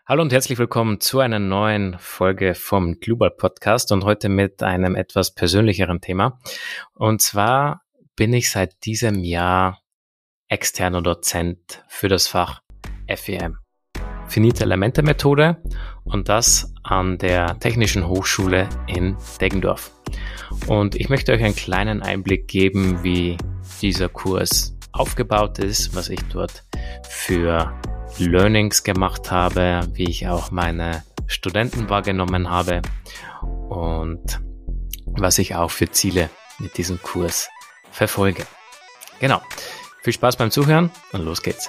Hallo und herzlich willkommen zu einer neuen Folge vom Global Podcast und heute mit einem etwas persönlicheren Thema. Und zwar bin ich seit diesem Jahr externer Dozent für das Fach FEM, Finite Elemente Methode, und das an der Technischen Hochschule in Deggendorf. Und ich möchte euch einen kleinen Einblick geben, wie dieser Kurs aufgebaut ist, was ich dort für Learnings gemacht habe, wie ich auch meine Studenten wahrgenommen habe und was ich auch für Ziele mit diesem Kurs verfolge. Genau. Viel Spaß beim Zuhören und los geht's.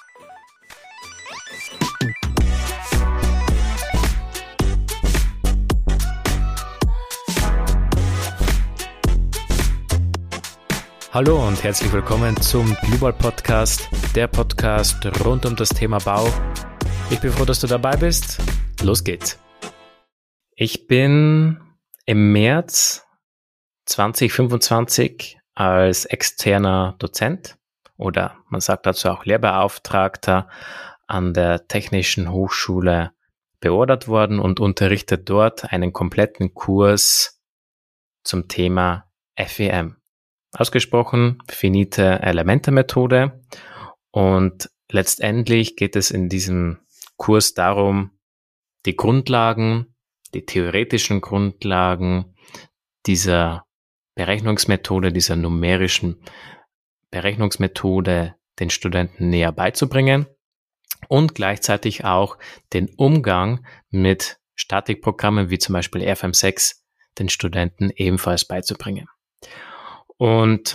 Hallo und herzlich willkommen zum Global Podcast, der Podcast rund um das Thema Bau. Ich bin froh, dass du dabei bist. Los geht's. Ich bin im März 2025 als externer Dozent oder man sagt dazu auch Lehrbeauftragter an der Technischen Hochschule beordert worden und unterrichte dort einen kompletten Kurs zum Thema FEM. Ausgesprochen Finite Elemente Methode, und letztendlich geht es in diesem Kurs darum, die Grundlagen, die theoretischen Grundlagen dieser Berechnungsmethode, dieser numerischen Berechnungsmethode den Studenten näher beizubringen und gleichzeitig auch den Umgang mit Statikprogrammen wie zum Beispiel RFM6 den Studenten ebenfalls beizubringen. Und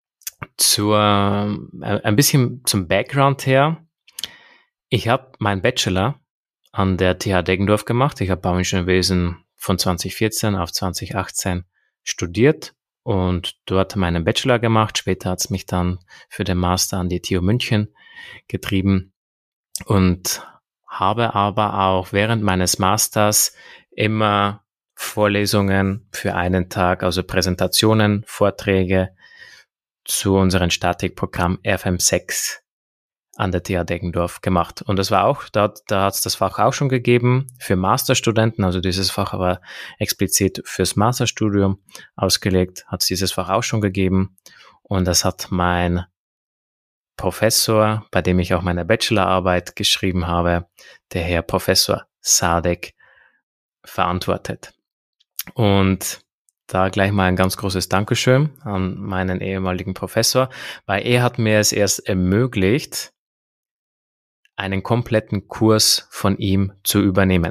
ein bisschen zum Background her. Ich habe meinen Bachelor an der TH Deggendorf gemacht. Ich habe Bauingenieurwesen von 2014 auf 2018 studiert und dort meinen Bachelor gemacht. Später hat es mich dann für den Master an die TU München getrieben und habe aber auch während meines Masters immer Vorlesungen für einen Tag, also Präsentationen, Vorträge zu unserem Statikprogramm RFM6 an der TH Deggendorf gemacht. Und das war auch, da hat es das Fach auch schon gegeben für Masterstudenten, also dieses Fach war explizit fürs Masterstudium ausgelegt, hat es dieses Fach auch schon gegeben. Und das hat mein Professor, bei dem ich auch meine Bachelorarbeit geschrieben habe, der Herr Professor Sadek, verantwortet. Und da gleich mal ein ganz großes Dankeschön an meinen ehemaligen Professor, weil er hat mir es erst ermöglicht, einen kompletten Kurs von ihm zu übernehmen.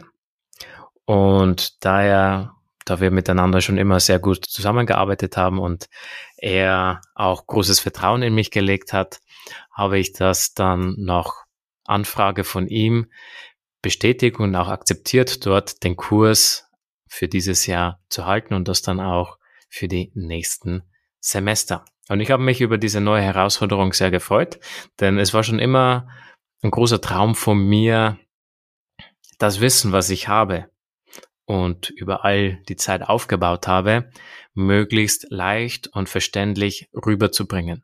Und da wir miteinander schon immer sehr gut zusammengearbeitet haben und er auch großes Vertrauen in mich gelegt hat, habe ich das dann nach Anfrage von ihm bestätigt und auch akzeptiert, dort den Kurs für dieses Jahr zu halten und das dann auch für die nächsten Semester. Und ich habe mich über diese neue Herausforderung sehr gefreut, denn es war schon immer ein großer Traum von mir, das Wissen, was ich habe und über all die Zeit aufgebaut habe, möglichst leicht und verständlich rüberzubringen.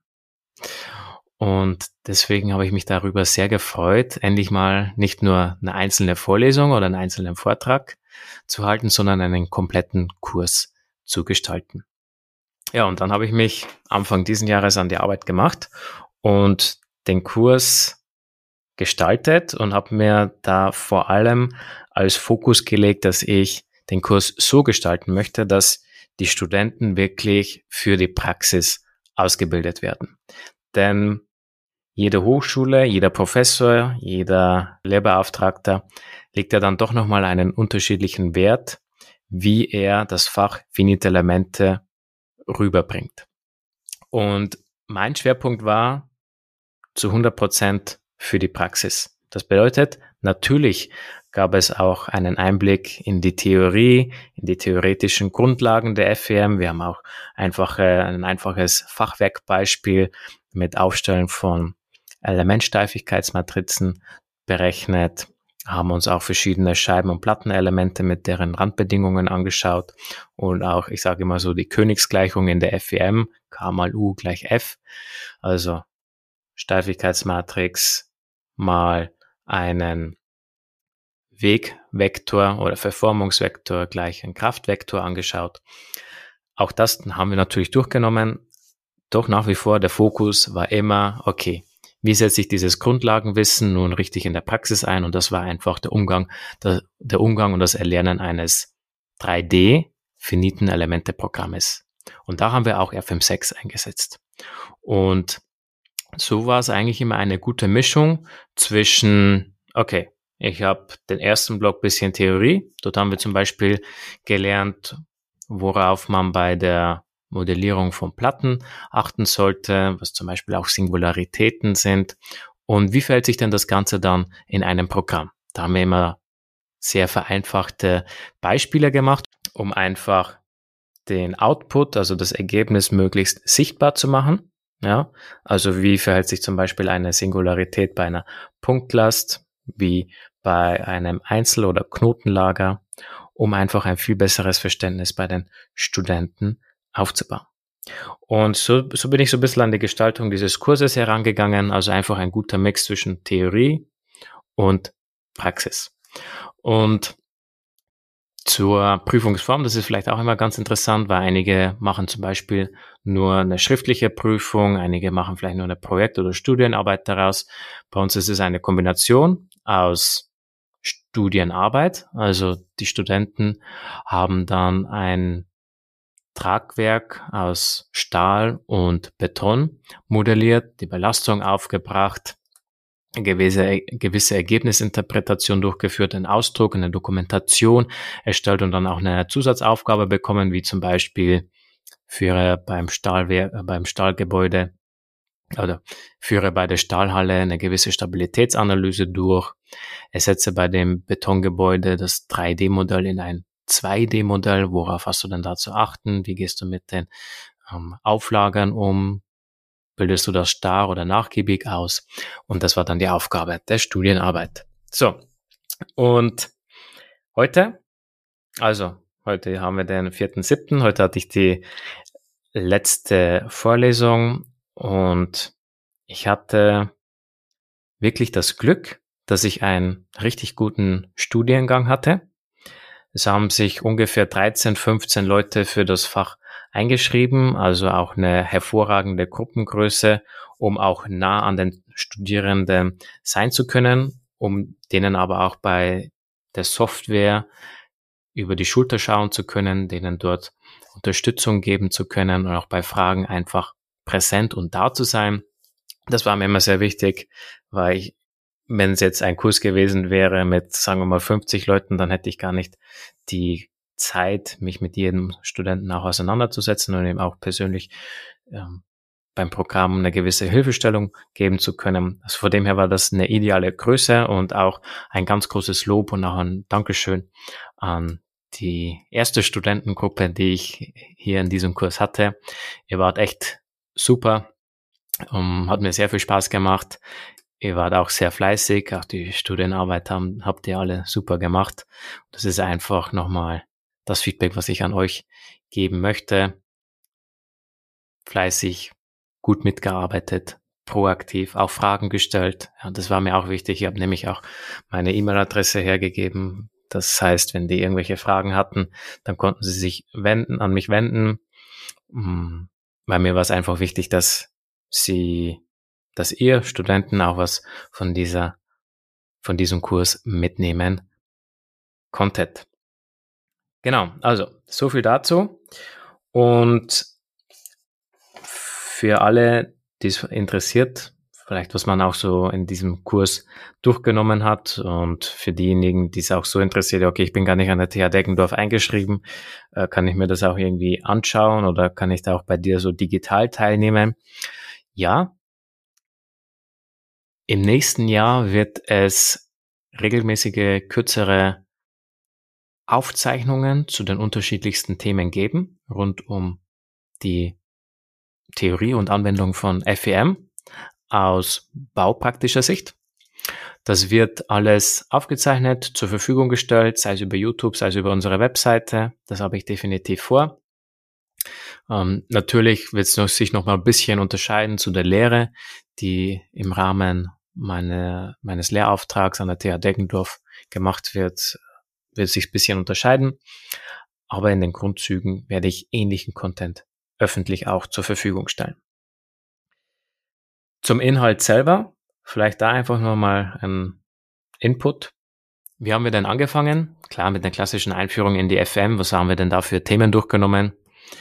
Und deswegen habe ich mich darüber sehr gefreut, endlich mal nicht nur eine einzelne Vorlesung oder einen einzelnen Vortrag zu halten, sondern einen kompletten Kurs zu gestalten. Ja, und dann habe ich mich Anfang diesen Jahres an die Arbeit gemacht und den Kurs gestaltet und habe mir da vor allem als Fokus gelegt, dass ich den Kurs so gestalten möchte, dass die Studenten wirklich für die Praxis ausgebildet werden. Denn jede Hochschule, jeder Professor, jeder Lehrbeauftragter legt ja dann doch nochmal einen unterschiedlichen Wert, wie er das Fach Finite Elemente rüberbringt. Und mein Schwerpunkt war zu 100% für die Praxis. Das bedeutet, natürlich gab es auch einen Einblick in die Theorie, in die theoretischen Grundlagen der FEM. Wir haben auch ein einfaches Fachwerkbeispiel mit Aufstellen von Elementsteifigkeitsmatrizen berechnet, haben uns auch verschiedene Scheiben- und Plattenelemente mit deren Randbedingungen angeschaut und auch, ich sage immer so, die Königsgleichung in der FEM, K mal U gleich F, also Steifigkeitsmatrix mal einen Wegvektor oder Verformungsvektor gleich ein Kraftvektor angeschaut. Auch das haben wir natürlich durchgenommen, doch nach wie vor der Fokus war immer, okay, wie setze ich dieses Grundlagenwissen nun richtig in der Praxis ein? Und das war einfach der Umgang und das Erlernen eines 3D finiten Elemente-Programmes. Und da haben wir auch FM6 eingesetzt. Und so war es eigentlich immer eine gute Mischung zwischen, okay, ich habe den ersten Block bisschen Theorie. Dort haben wir zum Beispiel gelernt, worauf man bei der Modellierung von Platten achten sollte, was zum Beispiel auch Singularitäten sind und wie verhält sich denn das Ganze dann in einem Programm. Da haben wir immer sehr vereinfachte Beispiele gemacht, um einfach den Output, also das Ergebnis möglichst sichtbar zu machen. Ja, also wie verhält sich zum Beispiel eine Singularität bei einer Punktlast, wie bei einem Einzel- oder Knotenlager, um einfach ein viel besseres Verständnis bei den Studenten aufzubauen. Und so bin ich so ein bisschen an die Gestaltung dieses Kurses herangegangen, also einfach ein guter Mix zwischen Theorie und Praxis. Und zur Prüfungsform, das ist vielleicht auch immer ganz interessant, weil einige machen zum Beispiel nur eine schriftliche Prüfung, einige machen vielleicht nur eine Projekt- oder Studienarbeit daraus. Bei uns ist es eine Kombination aus Studienarbeit, also die Studenten haben dann ein Tragwerk aus Stahl und Beton modelliert, die Belastung aufgebracht, eine gewisse Ergebnisinterpretation durchgeführt, einen Ausdruck, eine Dokumentation erstellt und dann auch eine Zusatzaufgabe bekommen, wie zum Beispiel führe beim Stahlgebäude oder führe bei der Stahlhalle eine gewisse Stabilitätsanalyse durch, ersetze bei dem Betongebäude das 3D-Modell in ein 2D-Modell, worauf hast du denn da zu achten, wie gehst du mit den Auflagern um, bildest du das starr oder nachgiebig aus? Und das war dann die Aufgabe der Studienarbeit. So, und heute haben wir den 4.7., heute hatte ich die letzte Vorlesung und ich hatte wirklich das Glück, dass ich einen richtig guten Studiengang hatte. Es haben sich ungefähr 13, 15 Leute für das Fach eingeschrieben, also auch eine hervorragende Gruppengröße, um auch nah an den Studierenden sein zu können, um denen aber auch bei der Software über die Schulter schauen zu können, denen dort Unterstützung geben zu können und auch bei Fragen einfach präsent und da zu sein. Das war mir immer sehr wichtig, weil wenn es jetzt ein Kurs gewesen wäre mit, sagen wir mal, 50 Leuten, dann hätte ich gar nicht die Zeit, mich mit jedem Studenten auch auseinanderzusetzen und eben auch persönlich beim Programm eine gewisse Hilfestellung geben zu können. Also von dem her war das eine ideale Größe und auch ein ganz großes Lob und auch ein Dankeschön an die erste Studentengruppe, die ich hier in diesem Kurs hatte. Ihr wart echt super, hat mir sehr viel Spaß gemacht. Ihr wart auch sehr fleißig, auch die Studienarbeit habt ihr alle super gemacht. Das ist einfach nochmal das Feedback, was ich an euch geben möchte. Fleißig, gut mitgearbeitet, proaktiv, auch Fragen gestellt. Ja, das war mir auch wichtig. Ich habe nämlich auch meine E-Mail-Adresse hergegeben. Das heißt, wenn die irgendwelche Fragen hatten, dann konnten sie sich an mich wenden. Weil mir war es einfach wichtig, dass ihr Studenten auch was von diesem Kurs mitnehmen konntet. Genau, also so viel dazu. Und für alle, die es interessiert, vielleicht was man auch so in diesem Kurs durchgenommen hat und für diejenigen, die es auch so interessiert, okay, ich bin gar nicht an der TH Deggendorf eingeschrieben, kann ich mir das auch irgendwie anschauen oder kann ich da auch bei dir so digital teilnehmen? Ja, im nächsten Jahr wird es regelmäßige, kürzere Aufzeichnungen zu den unterschiedlichsten Themen geben, rund um die Theorie und Anwendung von FEM aus baupraktischer Sicht. Das wird alles aufgezeichnet, zur Verfügung gestellt, sei es über YouTube, sei es über unsere Webseite. Das habe ich definitiv vor. Natürlich wird es sich noch mal ein bisschen unterscheiden zu der Lehre, die im Rahmen meines Lehrauftrags an der TH Deggendorf gemacht wird sich ein bisschen unterscheiden. Aber in den Grundzügen werde ich ähnlichen Content öffentlich auch zur Verfügung stellen. Zum Inhalt selber, vielleicht da einfach nochmal ein Input. Wie haben wir denn angefangen? Klar, mit der klassischen Einführung in die FEM. Was haben wir denn da für Themen durchgenommen?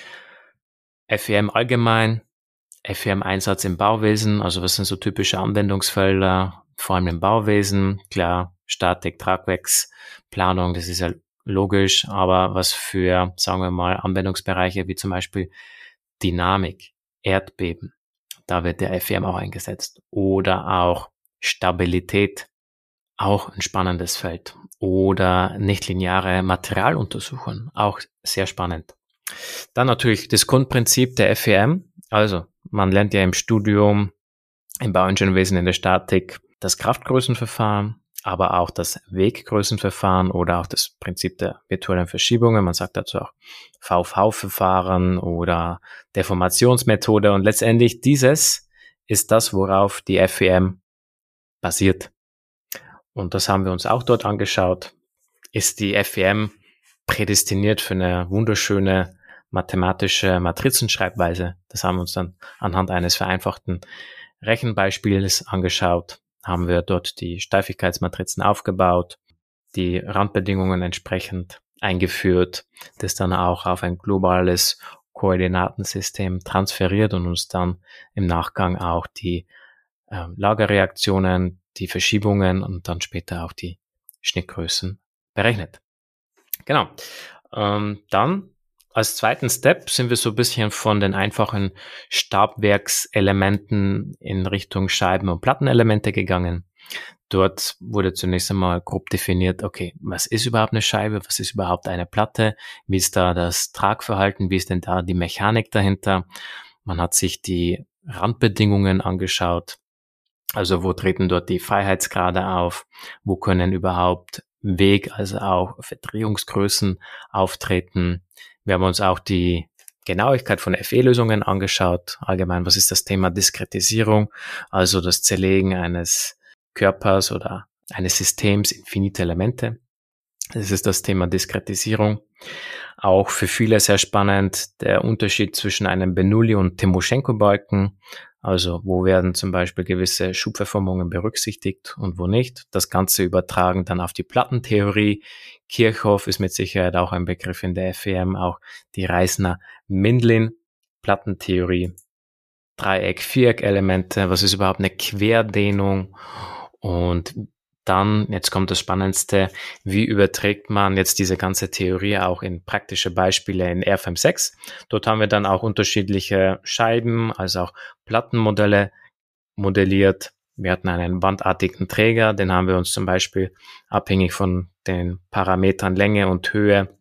FEM allgemein, FEM-Einsatz im Bauwesen, also was sind so typische Anwendungsfelder, vor allem im Bauwesen, klar, Statik, Tragwerks, Planung, das ist ja logisch, aber was für, sagen wir mal, Anwendungsbereiche wie zum Beispiel Dynamik, Erdbeben, da wird der FEM auch eingesetzt. Oder auch Stabilität, auch ein spannendes Feld. Oder nichtlineare Materialuntersuchungen, auch sehr spannend. Dann natürlich das Grundprinzip der FEM. Also man lernt ja im Studium, im Bauingenieurwesen, in der Statik das Kraftgrößenverfahren, aber auch das Weggrößenverfahren oder auch das Prinzip der virtuellen Verschiebungen. Man sagt dazu auch VV-Verfahren oder Deformationsmethode. Und letztendlich dieses ist das, worauf die FEM basiert. Und das haben wir uns auch dort angeschaut. Ist die FEM prädestiniert für eine wunderschöne mathematische Matrizenschreibweise? Das haben wir uns dann anhand eines vereinfachten Rechenbeispiels angeschaut. Haben wir dort die Steifigkeitsmatrizen aufgebaut, die Randbedingungen entsprechend eingeführt, das dann auch auf ein globales Koordinatensystem transferiert und uns dann im Nachgang auch die Lagerreaktionen, die Verschiebungen und dann später auch die Schnittgrößen berechnet. Genau. Dann als zweiten Step sind wir so ein bisschen von den einfachen Stabwerkselementen in Richtung Scheiben- und Plattenelemente gegangen. Dort wurde zunächst einmal grob definiert, okay, was ist überhaupt eine Scheibe, was ist überhaupt eine Platte, wie ist da das Tragverhalten, wie ist denn da die Mechanik dahinter. Man hat sich die Randbedingungen angeschaut, also wo treten dort die Freiheitsgrade auf, wo können überhaupt Weg, also auch Verdrehungsgrößen auftreten. Wir haben uns auch die Genauigkeit von FE-Lösungen angeschaut. Allgemein, was ist das Thema Diskretisierung, also das Zerlegen eines Körpers oder eines Systems in finite Elemente. Das ist das Thema Diskretisierung. Auch für viele sehr spannend der Unterschied zwischen einem Bernoulli- und Timoschenko-Balken. Also wo werden zum Beispiel gewisse Schubverformungen berücksichtigt und wo nicht. Das Ganze übertragen dann auf die Plattentheorie. Kirchhoff ist mit Sicherheit auch ein Begriff in der FEM, auch die Reisner-Mindlin-Plattentheorie. Dreieck-, Viereck-Elemente, was ist überhaupt eine Querdehnung? Und dann, jetzt kommt das Spannendste, wie überträgt man jetzt diese ganze Theorie auch in praktische Beispiele in R5.6? Dort haben wir dann auch unterschiedliche Scheiben, also auch Plattenmodelle modelliert. Wir hatten einen wandartigen Träger, den haben wir uns zum Beispiel abhängig von den Parametern Länge und Höhe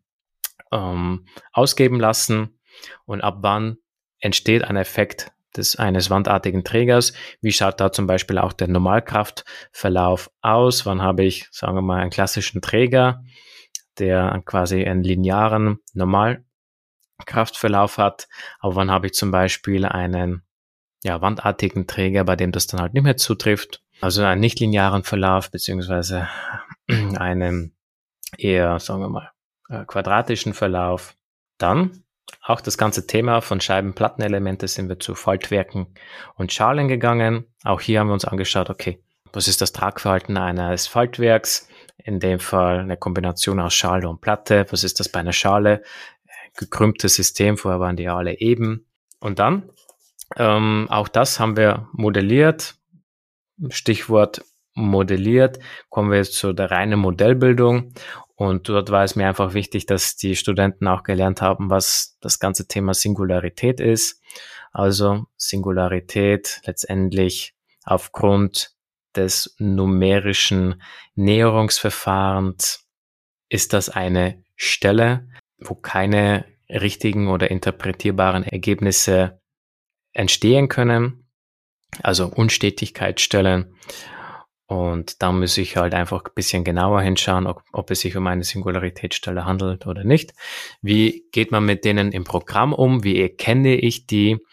ausgeben lassen. Und ab wann entsteht ein Effekt eines wandartigen Trägers? Wie schaut da zum Beispiel auch der Normalkraftverlauf aus? Wann habe ich, sagen wir mal, einen klassischen Träger, der quasi einen linearen Normalkraftverlauf hat? Aber wann habe ich zum Beispiel einen wandartigen Träger, bei dem das dann halt nicht mehr zutrifft? Also einen nichtlinearen Verlauf beziehungsweise einen eher, sagen wir mal, quadratischen Verlauf. Dann auch das ganze Thema von Scheiben-Plattenelemente sind wir zu Faltwerken und Schalen gegangen. Auch hier haben wir uns angeschaut, okay, was ist das Tragverhalten eines Faltwerks? In dem Fall eine Kombination aus Schale und Platte. Was ist das bei einer Schale? Gekrümmtes System, vorher waren die ja alle eben. Und dann, auch das haben wir modelliert. Stichwort modelliert, kommen wir jetzt zu der reinen Modellbildung. Und dort war es mir einfach wichtig, dass die Studenten auch gelernt haben, was das ganze Thema Singularität ist. Also Singularität letztendlich aufgrund des numerischen Näherungsverfahrens ist das eine Stelle, wo keine richtigen oder interpretierbaren Ergebnisse entstehen können, also Unstetigkeitsstellen. Und da muss ich halt einfach ein bisschen genauer hinschauen, ob es sich um eine Singularitätsstelle handelt oder nicht. Wie geht man mit denen im Programm um? Wie erkenne ich die?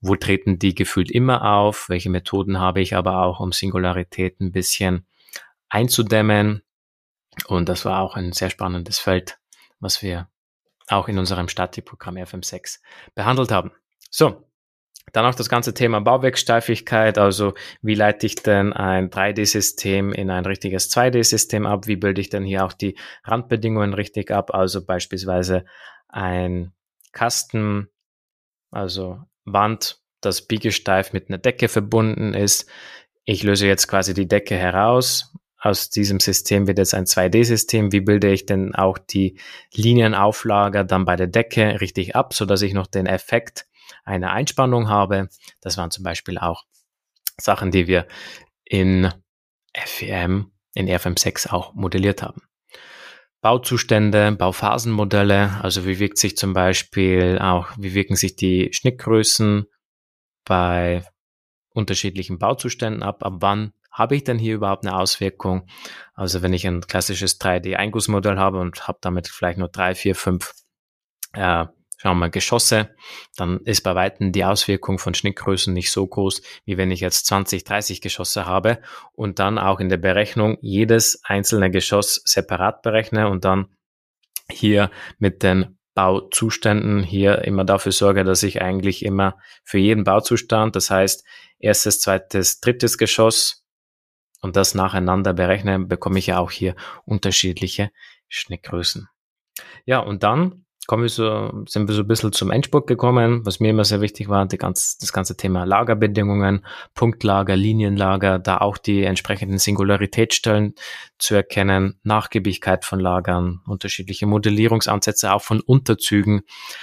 wo treten die gefühlt immer auf, welche Methoden habe ich aber auch, um Singularitäten ein bisschen einzudämmen. Und das war auch ein sehr spannendes Feld, was wir auch in unserem Statikprogramm FM6 behandelt haben. So, dann auch das ganze Thema Bauwerkssteifigkeit, also wie leite ich denn ein 3D-System in ein richtiges 2D-System ab, wie bilde ich denn hier auch die Randbedingungen richtig ab, also beispielsweise ein Kasten, also Wand, das biegesteif mit einer Decke verbunden ist. Ich löse jetzt quasi die Decke heraus. Aus diesem System wird jetzt ein 2D-System. Wie bilde ich denn auch die Linienauflager dann bei der Decke richtig ab, sodass ich noch den Effekt einer Einspannung habe? Das waren zum Beispiel auch Sachen, die wir in FEM, in RFM6 auch modelliert haben. Bauzustände, Bauphasenmodelle, also wie wirkt sich zum Beispiel auch, wie wirken sich die Schnittgrößen bei unterschiedlichen Bauzuständen ab wann habe ich denn hier überhaupt eine Auswirkung? Also wenn ich ein klassisches 3D-Eingussmodell habe und habe damit vielleicht nur 3, 4, 5 schauen wir mal, Geschosse, dann ist bei weitem die Auswirkung von Schnittgrößen nicht so groß, wie wenn ich jetzt 20, 30 Geschosse habe und dann auch in der Berechnung jedes einzelne Geschoss separat berechne und dann hier mit den Bauzuständen hier immer dafür sorge, dass ich eigentlich immer für jeden Bauzustand, das heißt erstes, zweites, drittes Geschoss und das nacheinander berechne, bekomme ich ja auch hier unterschiedliche Schnittgrößen. Ja, und dann sind wir so ein bisschen zum Endspurt gekommen, was mir immer sehr wichtig war, das ganze Thema Lagerbedingungen, Punktlager, Linienlager, da auch die entsprechenden Singularitätsstellen zu erkennen, Nachgiebigkeit von Lagern, unterschiedliche Modellierungsansätze auch von Unterzügen.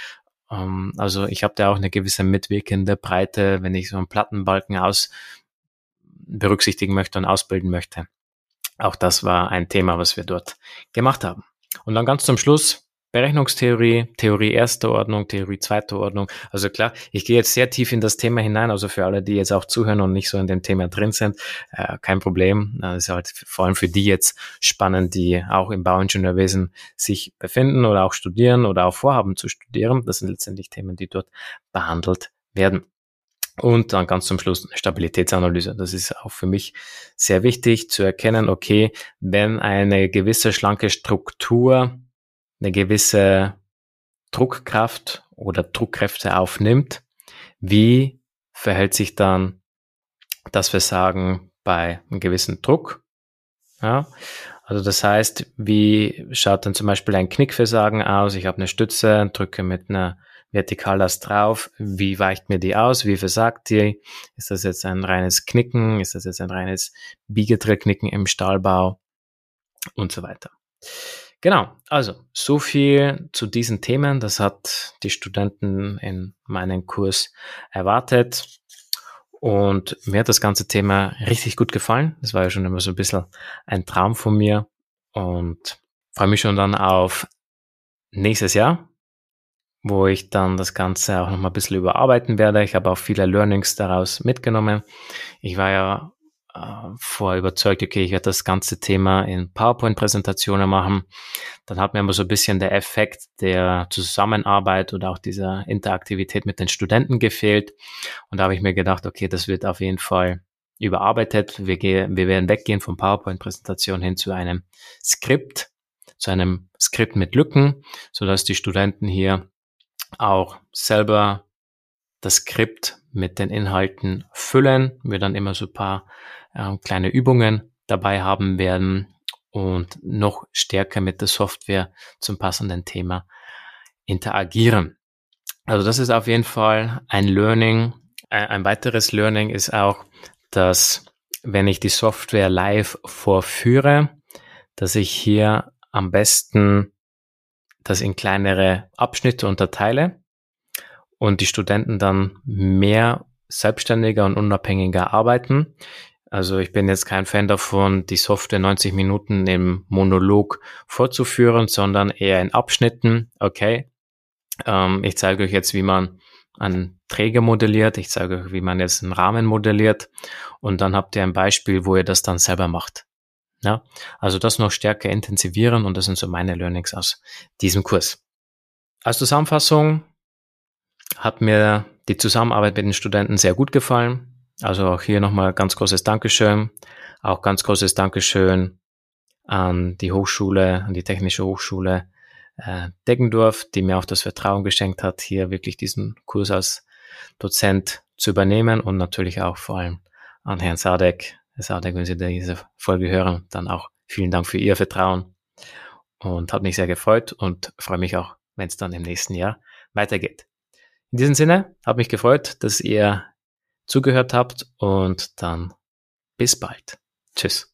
Also ich habe da auch eine gewisse mitwirkende Breite, wenn ich so einen Plattenbalken berücksichtigen möchte und ausbilden möchte. Auch das war ein Thema, was wir dort gemacht haben. Und dann ganz zum Schluss Berechnungstheorie, Theorie erster Ordnung, Theorie zweiter Ordnung. Also klar, ich gehe jetzt sehr tief in das Thema hinein, also für alle, die jetzt auch zuhören und nicht so in dem Thema drin sind, kein Problem. Das ist halt vor allem für die jetzt spannend, die auch im Bauingenieurwesen sich befinden oder auch studieren oder auch vorhaben zu studieren. Das sind letztendlich Themen, die dort behandelt werden. Und dann ganz zum Schluss eine Stabilitätsanalyse. Das ist auch für mich sehr wichtig zu erkennen, okay, wenn eine gewisse schlanke Struktur eine gewisse Druckkraft oder Druckkräfte aufnimmt, wie verhält sich dann das Versagen bei einem gewissen Druck? Ja, also das heißt, wie schaut dann zum Beispiel ein Knickversagen aus? Ich habe eine Stütze, drücke mit einer Vertikallast drauf. Wie weicht mir die aus? Wie versagt die? Ist das jetzt ein reines Knicken? Ist das jetzt ein reines Biegedrillknicken im Stahlbau? Und so weiter. Genau, also so viel zu diesen Themen. Das hat die Studenten in meinem Kurs erwartet. Und mir hat das ganze Thema richtig gut gefallen. Das war ja schon immer so ein bisschen ein Traum von mir. Und freue mich schon dann auf nächstes Jahr, wo ich dann das Ganze auch noch mal ein bisschen überarbeiten werde. Ich habe auch viele Learnings daraus mitgenommen. Ich war ja vorher überzeugt, okay, ich werde das ganze Thema in PowerPoint-Präsentationen machen. Dann hat mir aber so ein bisschen der Effekt der Zusammenarbeit oder auch dieser Interaktivität mit den Studenten gefehlt. Und da habe ich mir gedacht, okay, das wird auf jeden Fall überarbeitet. Wir werden weggehen von PowerPoint-Präsentation hin zu einem Skript mit Lücken, sodass die Studenten hier auch selber das Skript mit den Inhalten füllen. Wir dann immer so ein paar kleine Übungen dabei haben werden und noch stärker mit der Software zum passenden Thema interagieren. Also das ist auf jeden Fall ein Learning. Ein weiteres Learning ist auch, dass wenn ich die Software live vorführe, dass ich hier am besten das in kleinere Abschnitte unterteile und die Studenten dann mehr selbstständiger und unabhängiger arbeiten. Also ich bin jetzt kein Fan davon, die Software 90 Minuten im Monolog vorzuführen, sondern eher in Abschnitten. Okay, ich zeige euch jetzt, wie man einen Träger modelliert. Ich zeige euch, wie man jetzt einen Rahmen modelliert. Und dann habt ihr ein Beispiel, wo ihr das dann selber macht. Ja, also das noch stärker intensivieren und das sind so meine Learnings aus diesem Kurs. Als Zusammenfassung hat mir die Zusammenarbeit mit den Studenten sehr gut gefallen. Also auch hier nochmal ganz großes Dankeschön. Auch ganz großes Dankeschön an die Hochschule, an die Technische Hochschule Deggendorf, die mir auch das Vertrauen geschenkt hat, hier wirklich diesen Kurs als Dozent zu übernehmen, und natürlich auch vor allem an Herrn Sadek. Herr Sadek, wenn Sie diese Folge hören, dann auch vielen Dank für Ihr Vertrauen, und hat mich sehr gefreut und freue mich auch, wenn es dann im nächsten Jahr weitergeht. In diesem Sinne, hat mich gefreut, dass ihr zugehört habt, und dann bis bald. Tschüss.